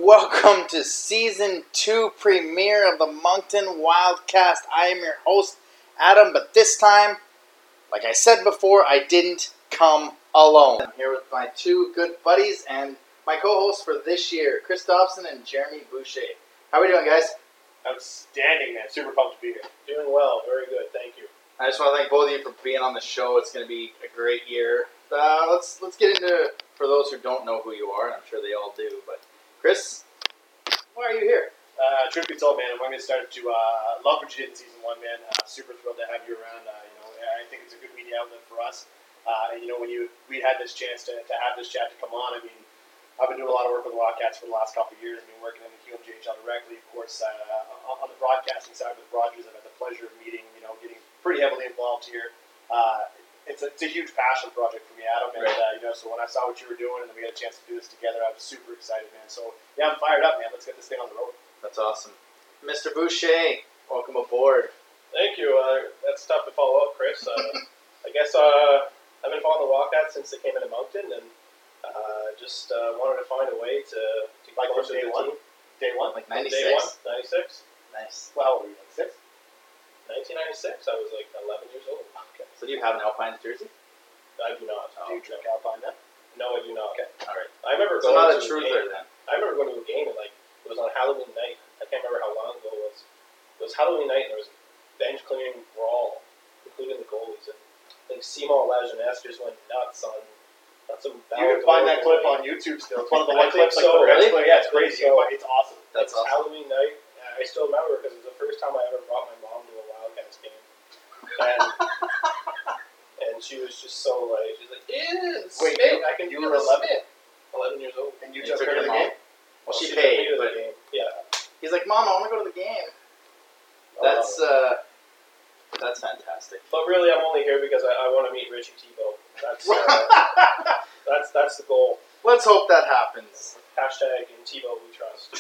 welcome to Season 2 premiere of the Moncton Wildcast. I am your host, Adam, but this time, like I said before, I didn't come alone. I'm here with my two good buddies and my co-hosts for this year, Chris Dobson and Jeremy Boucher. How are we doing, guys? Outstanding, man. Super pumped to be here. Doing well. Very good. Thank you. I just want to thank both of you for being on the show. It's going to be a great year. Let's get into it for those who don't know who you are, and I'm sure they all do, but Chris, why are you here? Truth be told, man, when we started to love what you did in Season 1, man. Super thrilled to have you around. I think it's a good media outlet for us. And, when we had this chance to have this chat to come on, I mean, I've been doing a lot of work with the Wildcats for the last couple of years. I've been working in the QMJHL directly, of course, on the broadcasting side with Rogers. I've had the pleasure of meeting, getting pretty heavily involved here. It's a huge passion project for me, Adam, and right. So when I saw what you were doing and we had a chance to do this together, I was super excited, man. So yeah, I'm fired up, man. Let's get this thing on the road. That's awesome. Mr. Boucher, welcome aboard. Thank you. That's tough to follow up, Chris. I guess I've been following the Wildcats since they came into Moncton, and just wanted to find a way to get like closer to the team. Day one? Like 96? Day one, 96. Nice. Well, how old were you, 96? 1996, I was like 11 years old. Okay. So do you have an Alpine jersey? I do not. Do you drink Alpine then? No, I do not. Okay. All right. I remember So going not a to truther then. I remember going to a game and it was on Halloween night. I can't remember how long ago it was. It was Halloween night and there was a bench clearing brawl, including the goalies. And I think Simon Lajeunesse just went nuts on some. You can find that clip on YouTube still. It's one of the one clips. So, really? Yeah, it's crazy. So. It's awesome. That's awesome. Halloween night. I still remember because it was the first time I ever brought my mom to a Wildcats game. And she was just so she's like, wait, I can you feel were the 11? spit. 11 years old. And you took took her to the your game? Well, she took me paid, to but the game. Yeah. he's like, Mom, I want to go to the game. That's fantastic. But really, I'm only here because I want to meet Richie Tebow. That's the goal. Let's hope that happens. Hashtag in Tebow we trust.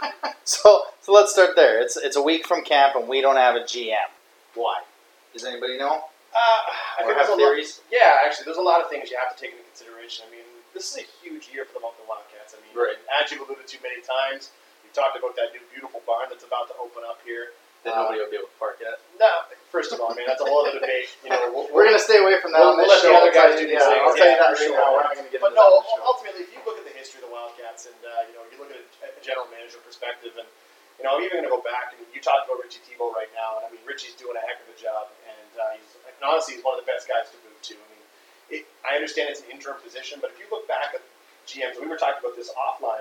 So let's start there. It's a week from camp and we don't have a GM. Why? Does anybody know? I Or think have there's theories? Yeah, actually, there's a lot of things you have to take into consideration. I mean, this is a huge year for the Moncton Wildcats. I mean, Right. as you've alluded to many times, you've talked about that new beautiful barn that's about to open up here. That nobody will be able to park yet. No, first of all, man, that's a whole other debate. We're going to stay away from that we'll on this let the show. other guys I'll tell do you- these things. I'll tell you Yeah, that for right sure. now. We're not going to get But into that no, on the show. ultimately, if you look at the history of the Wildcats and you look at a general manager perspective, and I'm even going to go back and you talked about Richie Tebow right now, and I mean Richie's doing a heck of a job, and honestly he's one of the best guys to move to. I mean, I understand it's an interim position, but if you look back at GMs, we were talking about this offline,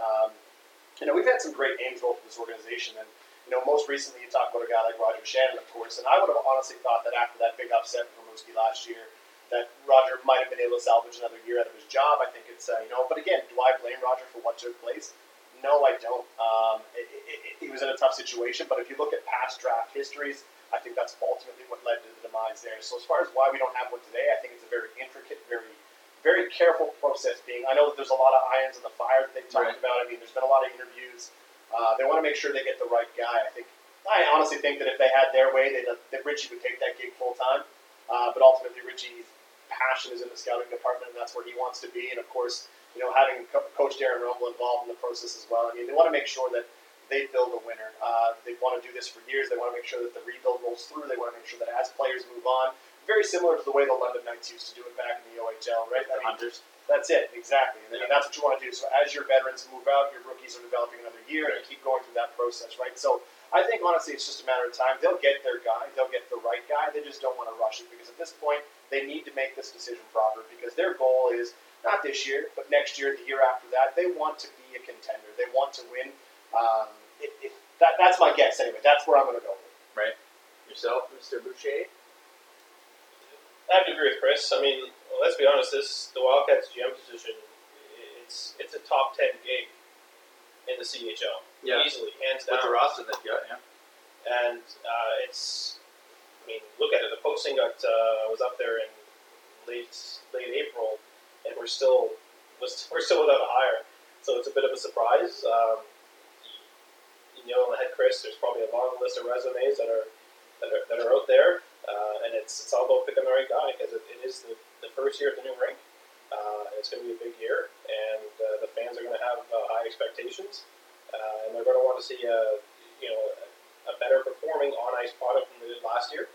Jimmy. We've had some great names go for this organization, and most recently you talk about a guy like Roger Shannon, of course, and I would have honestly thought that after that big upset from Rimouski last year, that Roger might have been able to salvage another year out of his job. I think it's, but again, do I blame Roger for what took place? No, I don't. He was in a tough situation, but if you look at past draft histories, I think that's ultimately what led to the demise there. So as far as why we don't have one today, I think it's a very intricate, very, very careful process I know that there's a lot of irons in the fire that they've talked about. I mean, there's been a lot of interviews. They want to make sure they get the right guy. I honestly think that if they had their way, that Richie would take that gig full time. But ultimately, Richie's passion is in the scouting department, and that's where he wants to be. And of course, having Coach Darren Rumble involved in the process as well. I mean, they want to make sure that they build a winner. They want to do this for years. They want to make sure that the rebuild rolls through. They want to make sure that as players move on, very similar to the way the London Knights used to do it back in the OHL, right? The Hunters. That's it, exactly. And that's what you want to do. So as your veterans move out, your rookies are developing another year, and keep going through that process, right? So I think, honestly, it's just a matter of time. They'll get their guy. They'll get the right guy. They just don't want to rush it because at this point, they need to make this decision proper because their goal is not this year, but next year, the year after that. They want to be a contender. They want to win. That's my guess, anyway. That's where I'm going to go with. Right. Yourself, Mr. Boucher? I have to agree with Chris. I mean, let's be honest. The Wildcats GM position, it's a top 10 gig in the CHL. Yeah. Easily, hands down. With the roster they've got, yeah. And look at it. The posting was up there in late April, and we're still without a hire. So it's a bit of a surprise. Ahead, Chris, there's probably a long list of resumes that are out there, and it's all about picking the right guy because it is the first year at the new rink. It's going to be a big year, and the fans are going to have high expectations, and they're going to want to see a better performing on ice product than they did last year.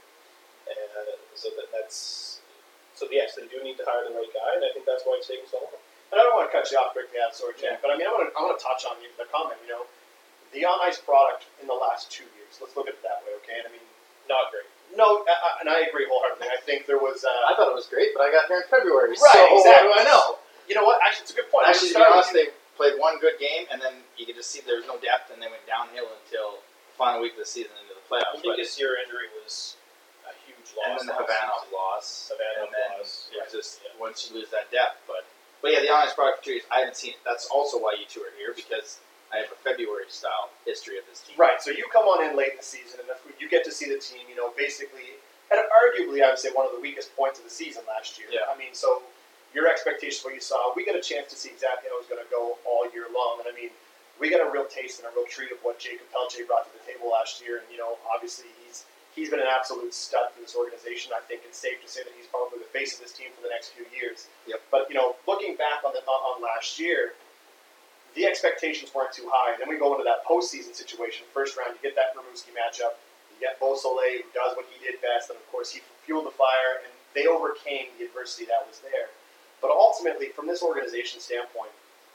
So yes, they do need to hire the right guy, and I think that's why it's taking so long. And I don't want to cut you off quickly, Jen, but I mean, I want to touch on the comment. The on ice product in the last 2 years. Let's look at it that way, okay? And I mean, Not great. no, and I agree wholeheartedly. I think there was. I thought it was great, but I got here in February. Right, so exactly. What do I know? You know what? Actually, it's a good point. Actually, to be honest, they played one good game, and then you could just see there was no depth, and they went downhill until the final week of the season into the playoffs. The biggest year injury was a huge loss. And then the Havana loss. Havana and then loss. it's Right. just once you lose that depth. But yeah, the honest product for 2 years, I haven't seen it. That's also why you two are here, because I have a February style history of this team. Right, so you come on in late in the season, and if you get to see the team, basically, at arguably, I would say one of the weakest points of the season last year. Yeah. I mean, so your expectations, what you saw, we get a chance to see exactly how it was going to go all year long. And I mean, we got a real taste and a real treat of what Jacob Pelche brought to the table last year. And, obviously he's been an absolute stud for this organization. I think it's safe to say that he's probably the face of this team for the next few years. Yep. But, looking back on last year, the expectations weren't too high. Then we go into that postseason situation. First round, you get that Rimouski matchup. You get Beausoleil, who does what he did best, and of course he fueled the fire, and they overcame the adversity that was there. But ultimately, from this organization standpoint,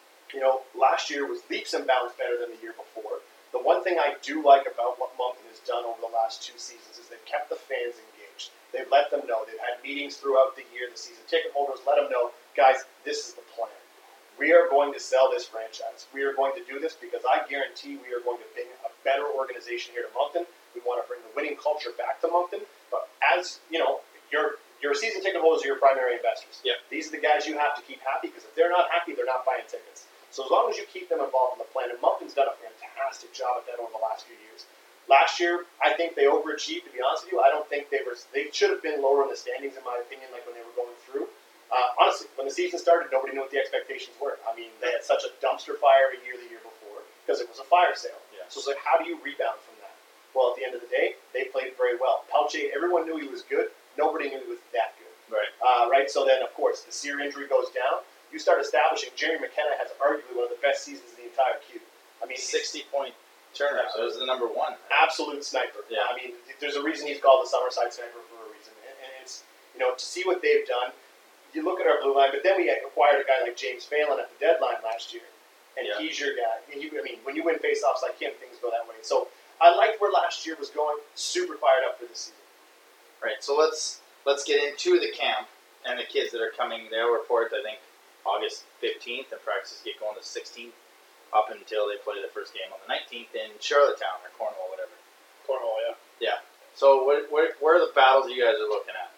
last year was leaps and bounds better than the year before. The one thing I do like about what Moncton has done over the last 2 seasons is they've kept the fans engaged. They've let them know. They've had meetings throughout the year. The season ticket holders let them know, guys, this is the plan. We are going to sell this franchise. We are going to do this because I guarantee we are going to bring a better organization here to Moncton. We want to bring the winning culture back to Moncton. But as your season ticket holders are your primary investors. Yep. These are the guys you have to keep happy, because if they're not happy, they're not buying tickets. So as long as you keep them involved in the plan, and Moncton's done a fantastic job at that over the last few years. Last year, I think they overachieved, to be honest with you. I don't think they should have been lower in the standings, in my opinion, like when they were going through. Honestly, when the season started, nobody knew what the expectations were. I mean, they had such a dumpster fire the year before, because it was a fire sale. Yeah. So it's like, how do you rebound from that? Well, at the end of the day, they played very well. Pelche, everyone knew he was good. Nobody knew he was that good. Right. Right. So then, of course, the Sear injury goes down. You start establishing. Jeremy McKenna has arguably one of the best seasons in the entire Q. I mean, 60-point turnover. So it was the number one. Absolute sniper. Yeah. I mean, there's a reason he's called the Summerside Sniper for a reason. And it's, to see what they've done. You look at our blue line, but then we acquired a guy like James Phelan at the deadline last year, and he's your guy. And when you win faceoffs like him, things go that way. So I liked where last year was going. Super fired up for this season. Right. So let's get into the camp and the kids that are coming. They'll report, I think, August 15th, and practices get going to 16th up until they play the first game on the 19th in Charlottetown or Cornwall, whatever. Cornwall, yeah. Yeah. So where are the battles you guys are looking at?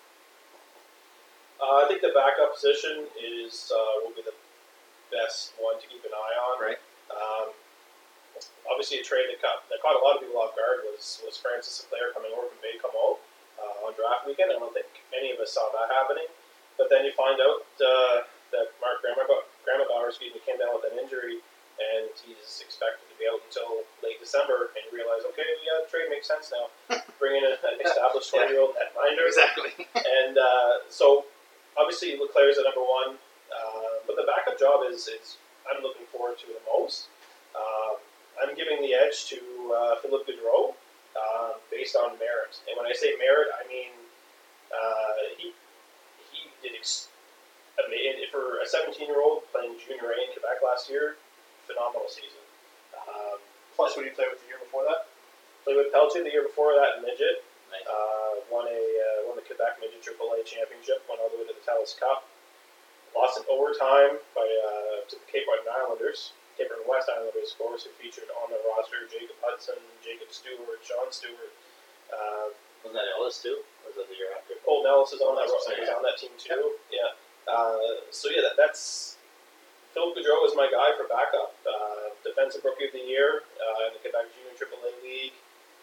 I think the backup position will be the best one to keep an eye on. Right. Obviously, a trade that caught a lot of people off guard was Francis Sinclair coming over from Baie-Comeau on draft weekend. I don't think any of us saw that happening. But then you find out that Mark Gramabauer came down with an injury, and he's expected to be out until late December. And you realize, okay, yeah, the trade makes sense now. Bring in an established 20-year-old netminder. Exactly. And so, obviously, Leclerc's at number one. But the backup job is I'm looking forward to the most. I'm giving the edge to Philip Gaudreau based on merit. And when I say merit, I mean he did for a 17-year-old playing junior A in Quebec last year, phenomenal season. Plus, what did you play with the year before that? Played with Pelche the year before that in midget. Nice. Won the Quebec Midget AAA Championship. Went all the way to the TELUS Cup. Lost in overtime to the Cape Breton Islanders. Cape Breton West Islanders, of course, who featured on the roster Jacob Hudson, Jacob Stewart, Sean Stewart. Wasn't that Ellis too? Or was that the year after? Colton Ellis is on that. Ellis, He's yeah. on that team too. Yeah. That's Philip Gaudreau is my guy for backup. Defensive Rookie of the Year in the Quebec Junior AAA League.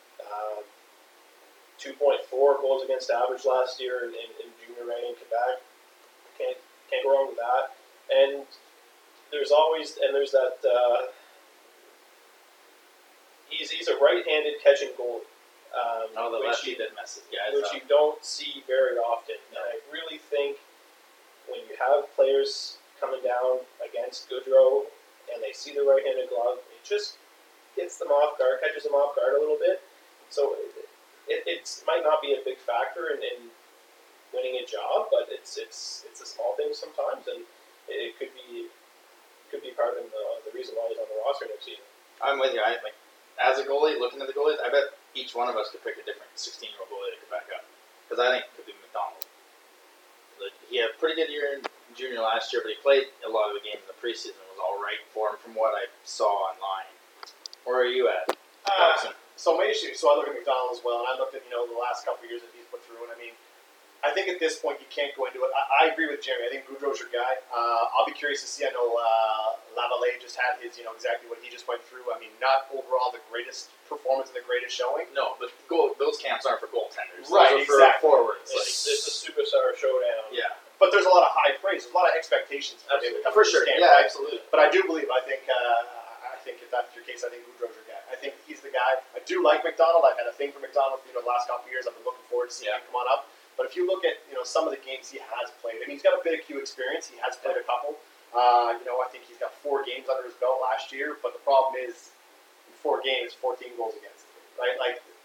2.4 goals against average last year in junior A in Quebec. Can't go wrong with that. And there's that. He's a right-handed catching goalie. The lefty that messes guys which up. you don't see very often. And I really think when you have players coming down against Goodrow and they see the right-handed glove, it just gets them off guard, catches them off guard a little bit. So it might not be a big factor in winning a job, but it's a small thing sometimes, and it could be part of the reason why he's on the roster next season. I'm with you. As a goalie, looking at the goalies, I bet each one of us could pick a different 16-year-old goalie that could back up. Because I think it could be McDonald. He had a pretty good year in junior last year, but he played a lot of the games in the preseason. It was all right for him from what I saw online. Where are you at, Dobson? So my issue, so I look at McDonald as well, and I looked at the last couple of years that he's put through, and I mean, I think at this point you can't go into it. I agree with Jeremy. I think Goudreau's your guy. I'll be curious to see. I know Lavallee just had his, exactly what he just went through. I mean, not overall the greatest performance and the greatest showing. No, but those camps aren't for goaltenders. Right, those are exactly. for forwards. It's a superstar showdown. Yeah. But there's a lot of high praise. There's a lot of expectations for him to come For to sure. this camp, Yeah, right? absolutely. But I do believe. I think if that's your case, I think Goudreau's your guy. I think he's the guy. I do like McDonald. I've had a thing for McDonald for the last couple of years. I've been looking forward to seeing him come on up. But if you look at some of the games he has played, I mean, he's got a bit of Q experience. He has played a couple. I think he's got 4 games under his belt last year. But the problem is, in 4 games, 14 goals against. Right?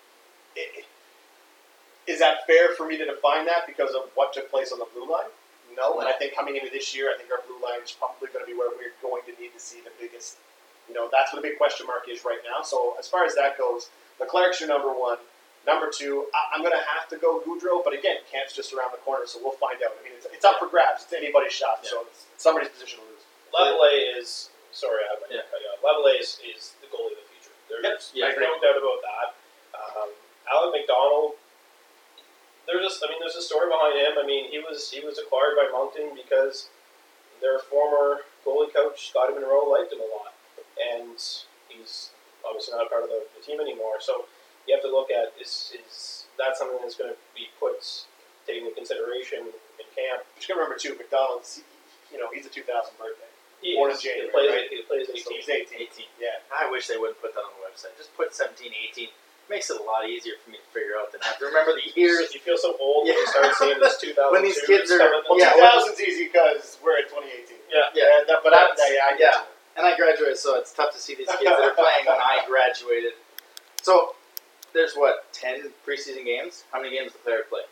Is that fair for me to define that because of what took place on the blue line? No. And I think coming into this year, I think our blue line is probably going to be where we're going to need to see the biggest. That's what the big question mark is right now. So as far as that goes, Leclerc's your number 1. Number 2, I'm going to have to go Goudreau, but again, camp's just around the corner, so we'll find out. I mean, it's up for grabs. It's anybody's shot, so it's somebody's position to lose. Lavallee is sorry, I might cut you off. Lavallee is the goalie of the future. There's no doubt about that. Alec McDonald, there's a story behind him. I mean, he was acquired by Moncton because their former goalie coach, Scotty Monroe, liked him a lot, and he's obviously not a part of the team anymore. So you have to look at is that something that's going to be taken into consideration in camp. But you got to remember too, McDonald. He's a 2000 birthday. Born in January. He plays 18. So he's 18. Yeah. I wish they wouldn't put that on the website. Just put 17, 18. Makes it a lot easier for me to figure out than have to remember the years. You feel so old when you start seeing this 2002. When these kids are... Well, 2000's easy because we're in 2018. Yeah. I get you. And I graduated, so it's tough to see these kids that are playing when I graduated. So, there's 10 preseason games? How many games does the player play?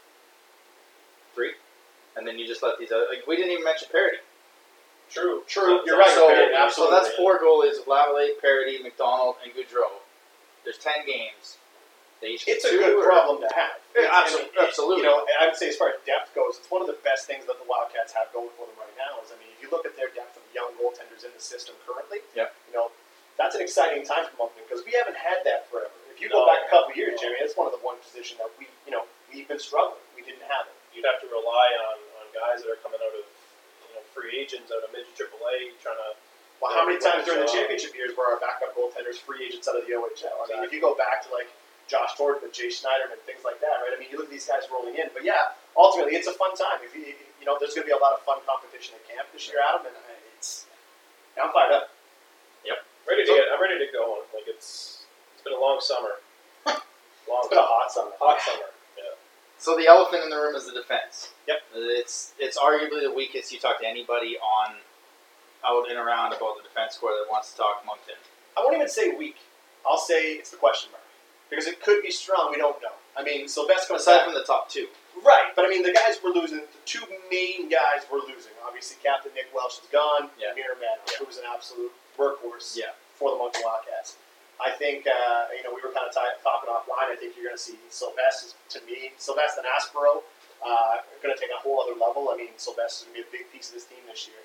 3? And then you just let these other... we didn't even mention Parody. True. You're right. So, absolutely. So that's 4 goalies of Lavallee, Parody, McDonald, and Goudreau. There's 10 games. They each get it's a 2 good problem to have. Absolutely. I would say as far as depth goes, it's one of the best things that the Wildcats have going for them right now. If you look at their depth of young goaltenders in the system currently, that's an exciting time for Moncton because we haven't had that forever. If you go back a couple of years, Jimmy, that's one of the one position that we've been struggling. We didn't have it. You'd have to rely on guys that are coming out of free agents out of midget AAA trying to. Well, how many times during the championship years were our backup goaltenders free agents out of the OHL? I mean, if you go back to Josh Thornton and Jay Schneiderman and things like that, right? I mean, you look at these guys rolling in, but yeah, ultimately it's a fun time. If there's going to be a lot of fun competition at camp this year, Adam, and I'm fired up. Yep, I'm ready to go. It's been a long summer. It's been a hot summer. Yeah. So the elephant in the room is the defense. Yep. It's arguably the weakest. You talk to anybody out and around about the defense corps that wants to talk Moncton. I won't even say weak. I'll say it's the question mark. Because it could be strong, we don't know. I mean, Sylvester comes aside back. from the top 2. Right, but I mean, the guys we're losing, the 2 main guys we're losing. Obviously, Captain Nick Welsh is gone. Yeah. Amir Manor, who was an absolute workhorse for the Moncton Wildcats. I think, we were kind of talking offline. I think you're going to see Sylvester and Aspero going to take a whole other level. I mean, Sylvester's going to be a big piece of this team this year.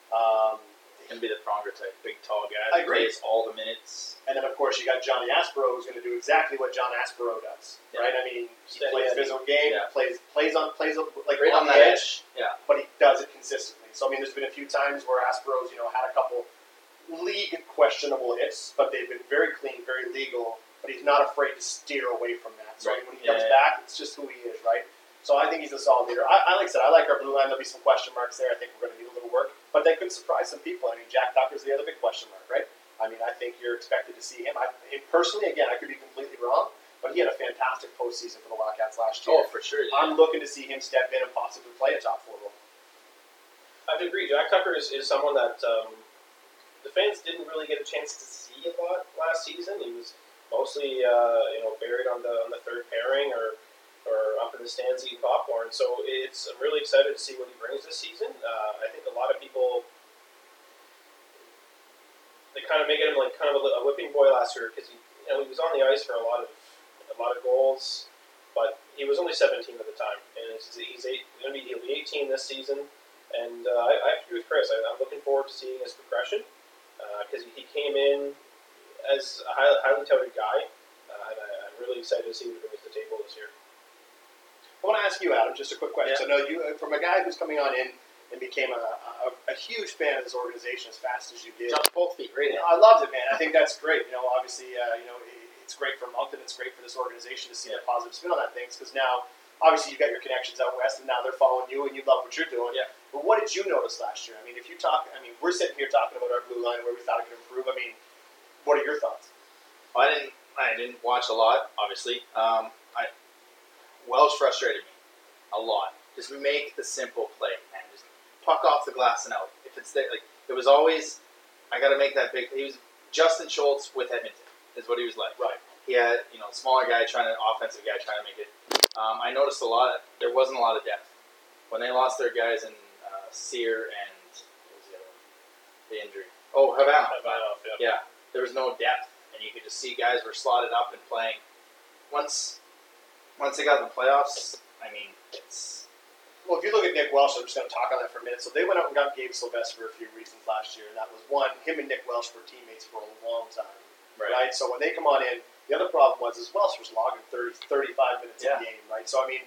Can be the Pronger type, big tall guy. I agree. Plays all the minutes. And then, of course, you got Johnny Aspero, who's going to do exactly what John Aspero does, right? I mean, he plays physical game, plays on the edge, but he does it consistently. So, I mean, there's been a few times where Aspero's, had a couple league questionable hits, but they've been very clean, very legal, but he's not afraid to steer away from that. So, when he comes back, it's just who he is, right? So I think he's a solid leader. Like I said, I like our blue line. There'll be some question marks there. I think we're going to need a little work, but they could surprise some people. I mean, Jack Tucker's the other big question mark, right? I mean, I think you're expected to see him. Personally, again, I could be completely wrong, but he had a fantastic postseason for the Wildcats last year. Oh, for sure. I'm looking to see him step in and possibly play a top 4 role. I'd agree. Jack Tucker is someone that the fans didn't really get a chance to see a lot last season. He was mostly buried on the third pairing or up in the stands eating popcorn. So I'm really excited to see what he brings this season. I think a lot of people they kind of make him like kind of a whipping boy last year because he was on the ice for a lot of goals, but he was only 17 at the time, and he'll be 18 this season. And I agree with Chris. I'm looking forward to seeing his progression because he came in as a highly touted guy, and I'm really excited to see what he brings to the table this year. I want to ask you, Adam, just a quick question. Yeah. So, I know you, from a guy who's coming on in and became a huge fan of this organization as fast as you did. Jumped both feet, right? I loved it, man. I think that's great. Obviously, it's great for Moncton. It's great for this organization to see the positive spin on that things because now, obviously, you've got your connections out west, and now they're following you, and you love what you're doing. Yeah. But what did you notice last year? I mean, we're sitting here talking about our blue line where we thought it could improve. I mean, what are your thoughts? Well, I didn't watch a lot, obviously. Welsh frustrated me a lot. Just make the simple play, man. Just puck off the glass and out. If it's there, it was always, I got to make that big. He was Justin Schultz with Edmonton, is what he was like. Right. He had, smaller guy offensive guy trying to make it. I noticed there wasn't a lot of depth. When they lost their guys in Sear and, what was the other one? The injury. Oh, Havana. Yeah. There was no depth, and you could just see guys were slotted up and playing. Once they got in the playoffs, I mean, it's... Well, if you look at Nick Welsh, I'm just going to talk on that for a minute. So they went out and got Gabe Sylvester for a few reasons last year, and that was one, him and Nick Welsh were teammates for a long time. Right? So when they come on in, the other problem was Welsh was logging 35 minutes a game, right? So, I mean,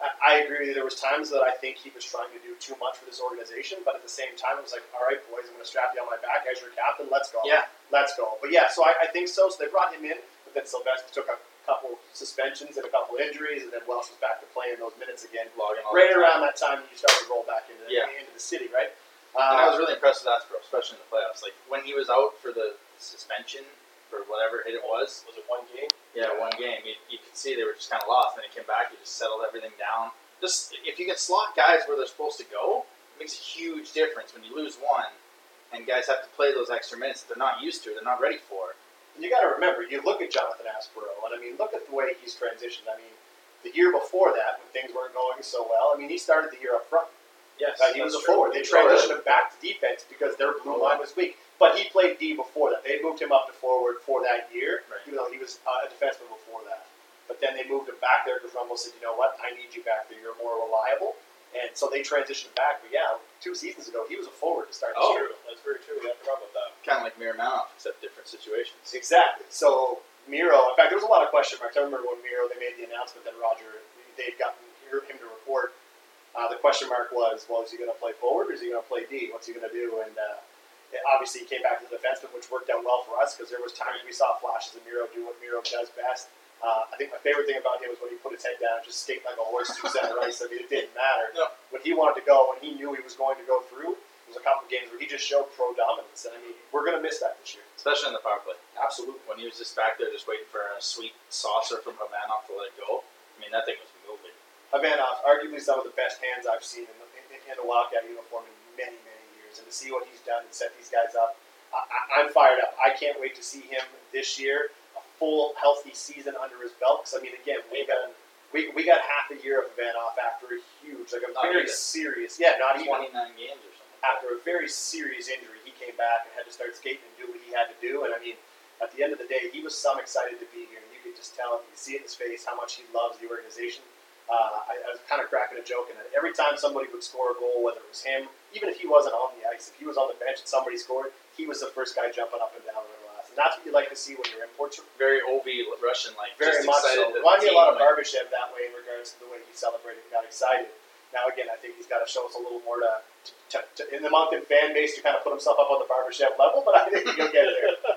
I agree with you. There was times that I think he was trying to do too much for this organization, but at the same time, it was like, all right, boys, I'm going to strap you on my back as your captain. Let's go. Yeah. Let's go. But, yeah, so I think so. So they brought him in, but then Sylvester took a couple suspensions and a couple injuries, and then Welsh was back to playing those minutes again. Logging all Right the time. around that time, you started to roll back into the city, right? And I was really impressed with Aspro, especially in the playoffs. Like, when he was out for the suspension, for whatever hit it was. Was it one game? Yeah, one game. You could see they were just kind of lost. Then he came back, he just settled everything down. Just, if you can slot guys where they're supposed to go, it makes a huge difference when you lose one and guys have to play those extra minutes that they're not used to, they're not ready for. And you got to remember, you look at Jonathan Aspero, and I mean, look at the way he's transitioned. I mean, the year before that, when things weren't going so well, I mean, he started the year up front. Yes, he was a forward. They transitioned him back to defense because their blue line was weak. But he played D before that. They moved him up to forward for that year, even though he was a defenseman before that. But then they moved him back there because Rumble said, you know what, I need you back there. You're more reliable. And so they transitioned him back. But yeah, 2 seasons ago, he was a forward to start the year. That's very true. I forgot about that. Kind of like Miramanoff, except different situations. Exactly. So Miro, in fact, there was a lot of question marks. I remember when Miro, they made the announcement that Roger, they'd gotten him to report. The question mark was, well, is he going to play forward or is he going to play D? What's he going to do? And obviously he came back to the defenseman, which worked out well for us because there was times we saw flashes of Miro do what Miro does best. I think my favorite thing about him was when he put his head down and just skate like a horse to center ice. I mean, it didn't matter. No. When he wanted to go, when he knew he was going to go through, there was a couple of games where he just showed pro dominance. And I mean, we're going to miss that this year. Especially in the power play. Absolutely. When he was just back there just waiting for a sweet saucer from Havanoff to let it go, I mean, that thing was moving. Havanoff, arguably some of the best hands I've seen in a Wildcat uniform in many, many years. And to see what he's done and set these guys up, I'm fired up. I can't wait to see him this year, a full, healthy season under his belt. Because, I mean, again, we got half a year of Havanoff after a huge, like a very serious, not even 29 games or something. After a very serious injury, he came back and had to start skating and do what he had to do. And, I mean, at the end of the day, he was excited to be here. And you could just tell, you could see it in his face how much he loves the organization. I was kind of cracking a joke, and every time somebody would score a goal, whether it was him, even if he wasn't on the ice, if he was on the bench and somebody scored, he was the first guy jumping up and down in the glass. And that's what you like to see when you're in Portugal. Very OV Russian-like. Very just much so. excited Reminded me a lot of Barbashev that way in regards to the way he celebrated and got excited. Now, again, I think he's got to show us a little more to in the Moncton fan base to kind of put himself up on the Barbashev level, but I think he'll get there.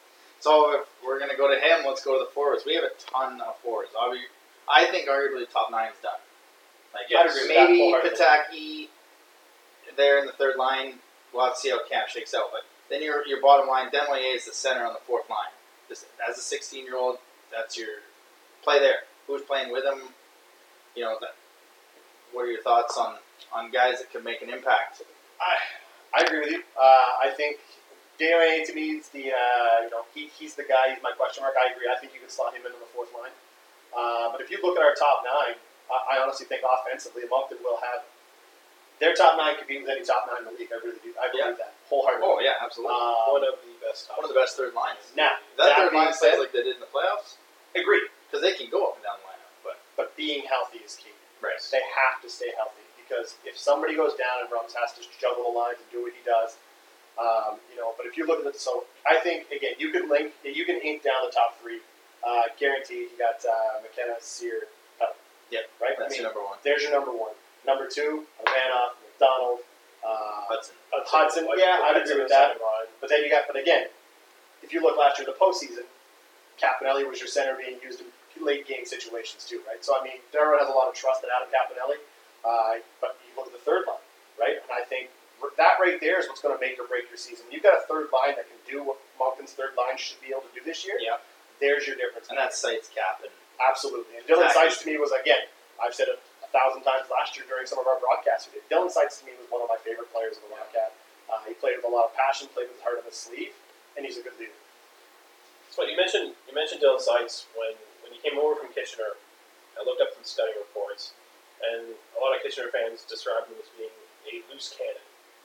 So if we're going to go to him, let's go to the forwards. We have a ton of forwards. I think arguably top 9's done. Like maybe Pataki there in the third line. We'll have to see how camp shakes out. But then your bottom line, Desnoyers is the center on the fourth line. Just as a 16-year-old, that's your play there. Who's playing with him? You know, what are your thoughts on guys that can make an impact? I agree with you. I think Dale to me is the he's the guy. He's my question mark. I agree. I think you can slot him into the fourth line. But if you look at our top nine, I honestly think offensively, Moncton will have their top nine compete with any top nine in the league. I really do. I believe that wholeheartedly. Oh yeah, absolutely. One of the best. One of the best third lines. Now that third being line plays like they did in the playoffs. Agree. Because they can go up and down the lineup, but being healthy is key. Right. They have to stay healthy because if somebody goes down and Rums has to juggle the lines and do what he does, But if you look at it, so I think again you can ink down the top three. Guaranteed, you got McKenna, Sear, Pell. Yep. Right. That's your number one. There's your number one. Number two, Ivanoff, McDonald, Hudson. Yeah, I'd agree with that. But then but again, if you look last year, the postseason, Campanelli was your center being used in late game situations too, right? So I mean, Darwin has a lot of trust in Adam Campanelli, but you look at the third line, right? And I think that right there is what's going to make or break your season. You've got a third line that can do what Moncton's third line should be able to do this year. Yeah. There's your difference. And that's Seitz cap. Absolutely. And Dylan Seitz to me was, again, I've said it 1,000 times last year during some of our broadcasts we did. Dylan Seitz to me was one of my favorite players of the Wildcat. He played with a lot of passion, played with the heart of his sleeve, and he's a good leader. So you mentioned Dylan Seitz when you came over from Kitchener. I looked up some scouting reports, and a lot of Kitchener fans described him as being a loose cannon.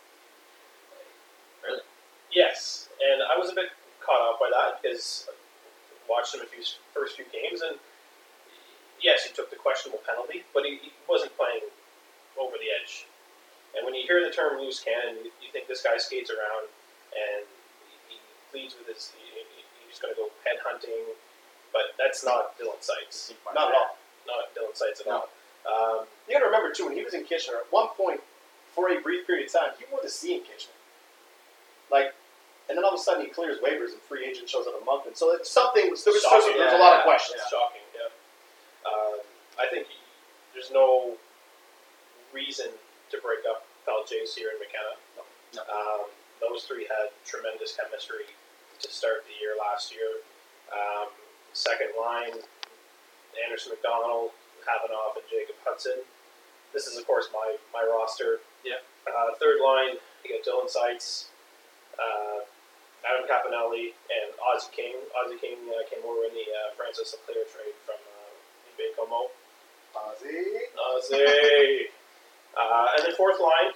Really? Yes, and I was a bit caught off by that because I watched him first few games, and yes, he took the questionable penalty, but he wasn't playing over the edge. And when you hear the term loose cannon, you think this guy skates around and he leads with he's going to go head hunting, but that's not Dylan Seitz. Not at all. Not Dylan Seitz at all. You got to remember, too, when he was in Kitchener, at one point, for a brief period of time, he wore the C in Kitchener. And then all of a sudden he clears waivers and free agent shows up at Moncton. So it's something, there was a lot of questions. Yeah. Shocking, yeah. I think there's no reason to break up Pelletier, Sear, and McKenna. No. Those three had tremendous chemistry to start the year last year. Second line, Anderson McDonald, Havanoff, and Jacob Hudson. This is, of course, my roster. Yeah. Third line, you got Dylan Seitz, Adam Campanelli, and Ozzie King. Ozzie King came over in the Francis Leclerc trade from Baie-Comeau. Ozzie! And then fourth line,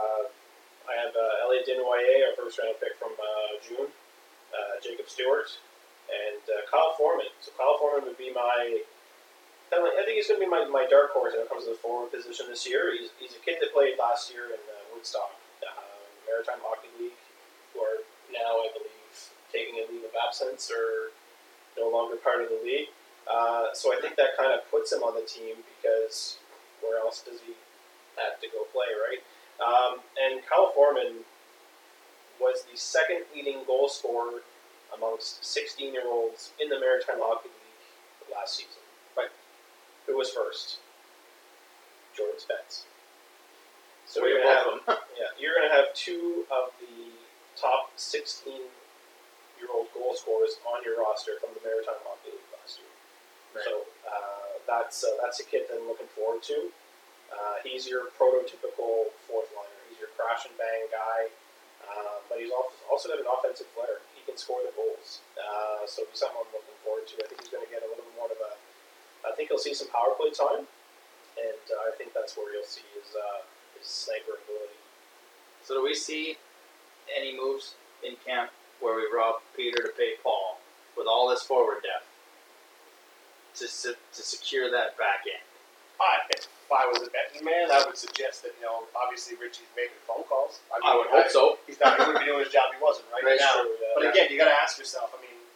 I have Elliot Desnoyers, our first round pick from June, Jacob Stewart, and Kyle Foreman. So Kyle Foreman would be I think he's going to be my dark horse when it comes to the forward position this year. He's a kid that played last year in Woodstock, Maritime Hockey League, who are now, I believe, taking a leave of absence or no longer part of the league. So I think that kind of puts him on the team because where else does he have to go play, right? And Kyle Foreman was the second leading goal scorer amongst 16-year-olds in the Maritime Hockey League last season. Right. Who was first? Jordan Spence. So you're going to have two of the top 16-year-old goal scorers on your roster from the Maritime Hockey League last year. Right. So that's a kid that I'm looking forward to. He's your prototypical fourth liner. He's your crash and bang guy, but he's also got an offensive flair. He can score the goals. So he's someone I'm looking forward to. I think he's going to get a little more of I think he'll see some power play time, and I think that's where you'll see his sniper ability. So do we see any moves in camp where we rob Peter to pay Paul with all this forward depth to secure that back end? If I was a betting man, I would suggest that, obviously Richie's making phone calls. I would hope so. He wouldn't be doing his job if he wasn't, right? Right, now. sure, yeah. But again, you got to ask yourself,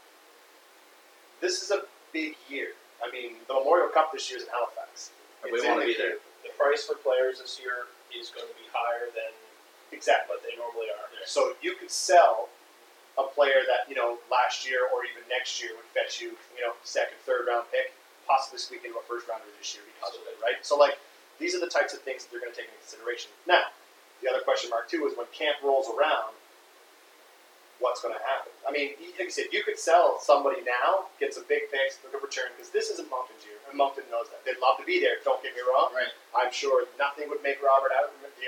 this is a big year. The Memorial Cup this year is in Halifax. We want to be there. The price for players this year is going to be higher than exactly what they normally are. Yeah. So you could sell a player that, last year or even next year would fetch you, second, third round pick, possibly squeak into a first rounder this year because of it, right? So, these are the types of things that they're going to take into consideration. Now, the other question mark, too, is when camp rolls around, what's going to happen? Like I said, you could sell somebody now, get some big picks, look at return, because this isn't Moncton's year, and Moncton knows that. They'd love to be there, don't get me wrong. Right. I'm sure nothing would make Robert out, the owner,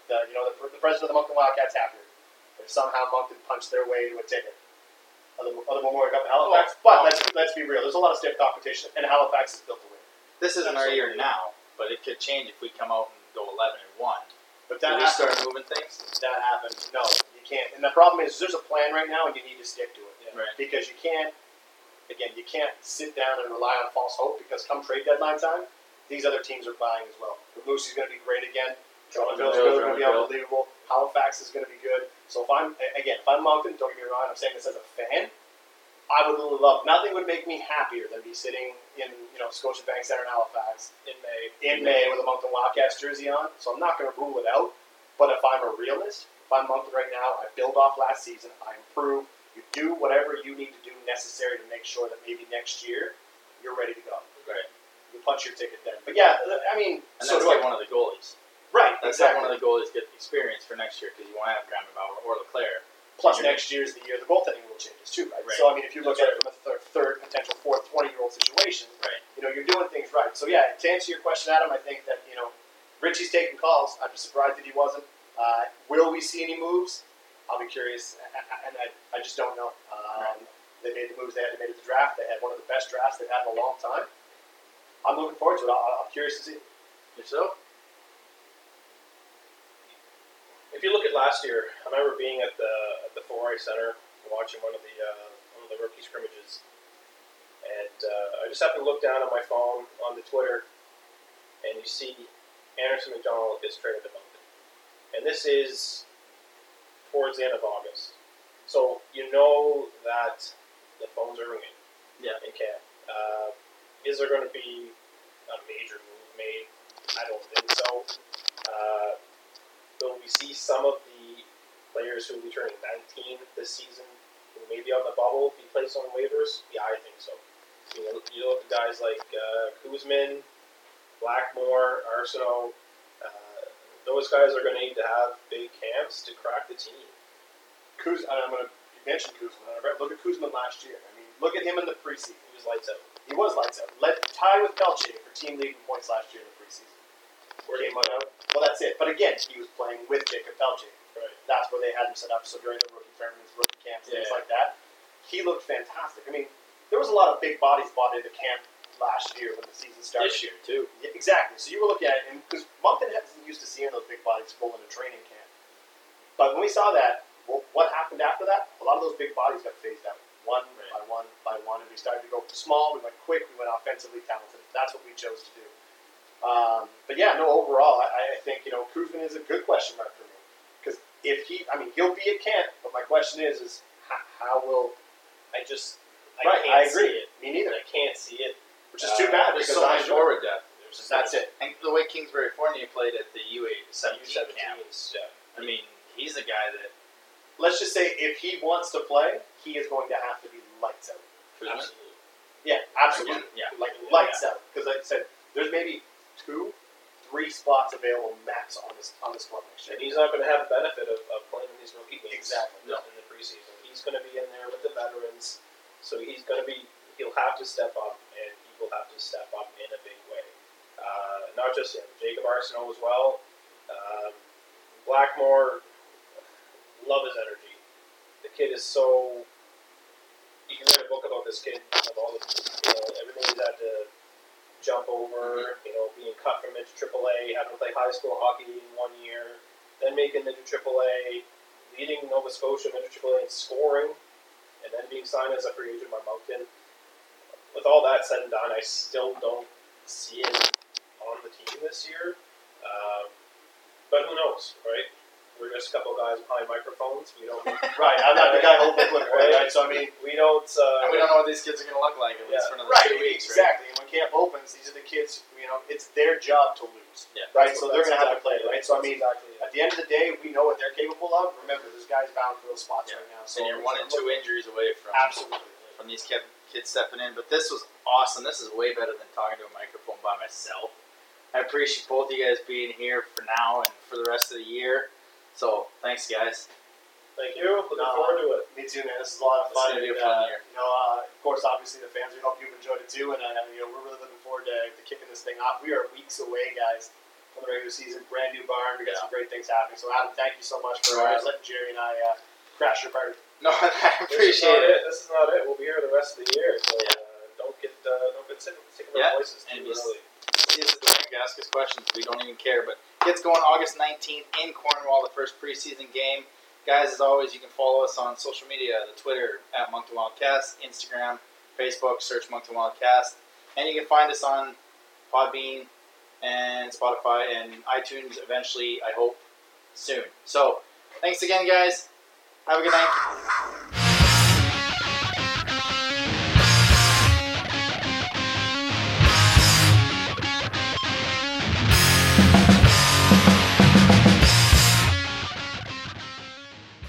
the president of the Moncton Wildcats happier if somehow Moncton punched their way to a ticket of the Memorial Cup in Halifax. But let's be real. There's a lot of stiff competition, and Halifax is built to win. This isn't our year Absolutely. now, but it could change if we come out and go 11-1. But Do that we happens. start moving things? That happens. No, you can't. And the problem is, there's a plan right now, and you need to stick to it. Right. Because you can't sit down and rely on false hope, because come trade deadline time, these other teams are buying as well. The Moose is going to be great again. Drummondville's going to be unbelievable. Halifax is going to be good. So if I'm Moncton, don't get me wrong, I'm saying this as a fan, I would love, nothing would make me happier than be sitting in, Scotiabank Center in Halifax in May. in May with a Moncton Wildcats jersey on. So I'm not going to rule it out. But if I'm a realist, if I'm Moncton right now, I build off last season, I improve, you do whatever you need to do necessary to make sure that maybe next year you're ready to go. Right. You punch your ticket then. But yeah, I mean, And so that's do like I. one of the goalies. Right, That's exactly. how one of the goalies get the experience for next year because you won't have Gramabauer or Leclerc. Plus, next year is the year the goaltending rule changes too, right? Right. So, I mean, if you look at it from a third, potential fourth, 20-year-old situation, Right. you're doing things right. So, yeah, to answer your question, Adam, I think that, Richie's taking calls. I'd be surprised if he wasn't. Will we see any moves? I'll be curious, and I just don't know. They made the moves they had to make at the draft. They had one of the best drafts they've had in a long time. I'm looking forward to it. I'm curious to see. Yourself? If you look at last year, I remember being at the 4A Center watching one of the rookie scrimmages, and I just happened to look down on my phone on the Twitter, and you see Anderson McDonald is traded to Moncton, and this is towards the end of August, so you know that the phones are ringing. Yeah. In camp, is there going to be a major move made? I don't think so. Will we see some of the players who will be turning 19 this season, who may be on the bubble, be placed on waivers? Yeah, I think so. You look at guys like Kuzmin, Blackmore, Arsenault. Those guys are going to need to have big camps to crack the team. You mentioned Kuzma. Look at Kuzma last year. I mean, look at him in the preseason. He was lights out. He was lights out. Led tie with Pelche for team leading points last year in the preseason. Where Came out. Well, that's it. But again, he was playing with Jacob Pelche. Right. That's where they had him set up. So during the rookie tournaments, rookie camps, things Yeah. like that, he looked fantastic. I mean, there was a lot of big bodies bought into camp last year when the season started. This year, too. Yeah, exactly. So you were looking at it, and because Moncton hasn't used to seeing those big bodies full into training camp. But when we saw that, well, what happened after that? A lot of those big bodies got phased out, one Right. by one, and we started to go small. We went quick. We went offensively talented. That's what we chose to do. But yeah, no. Overall, I think Kuzmin is a good question mark for me because if he'll be at camp. But my question is how will? I Right, can't I agree. see it. Me neither. I can't see it. Which is too bad There's because so I much enjoy it. forward depth. That's it. And the way Kingsbury Fournier played at the U17 camp, U17s, yeah. I mean, he's a guy that Let's just say if he wants to play, he is going to have to be lights out. Kuzma. Absolutely. Yeah, absolutely. Again, yeah. Like lights out. Because like I said, there's maybe 2-3 spots available max on this squad next year. And he's not going to have the benefit of playing in these rookie games Exactly. in the preseason. He's going to be in there with the veterans, so he'll have to step up, and he will have to step up in a big way. Not just him, Jacob Arsenault as well. Blackmore, love his energy. The kid is so. You can write a book about this kid, of all the, everything he's had to jump over, being cut from into AAA, having to play high school hockey in 1 year, then making it into AAA, leading Nova Scotia into AAA and scoring, and then being signed as a free agent by Moncton. With all that said and done, I still don't see it on the team this year. But who knows, right? We're just a couple of guys behind microphones. We don't. Right, I'm not the guy holding the clipboard, right? So I mean, we don't. And we don't know what these kids are going to look like at least for another right, 2 weeks, exactly. And when camp opens, these are the kids. It's their job to lose, Yeah. right? So they're going to have to play, exactly right? So I That's mean, exactly it. at the end of the day, we know what they're capable of. Remember, this guy's bound for those spots Yeah. right now. So And you're 1 and 2 injuries away from Absolutely. these kids stepping in. But this was awesome. This is way better than talking to a microphone by myself. I appreciate both of you guys being here for now and for the rest of the year. So thanks, guys. Thank you. Looking forward to it. Me too, man. This is a lot of It's fun. gonna be a And, fun year. Of course, obviously the fans. We hope you've enjoyed it too, and we're really looking forward to kicking this thing off. We are weeks away, guys, from the regular season. Brand new barn. We got Yeah. some great things happening. So Adam, thank you so much for Right. letting Jerry and I crash your party. No, I appreciate it. This is not it. We'll be here the rest of the year, so don't get sick of Yeah. our voices And too just- early. See us at the rink, ask us questions. We don't even care. But it's going August 19th in Cornwall, the first preseason game. Guys, as always, you can follow us on social media, the Twitter at Moncton Wildcast, Instagram, Facebook, search Moncton Wildcast. And you can find us on Podbean and Spotify and iTunes eventually, I hope, soon. So, thanks again, guys. Have a good night.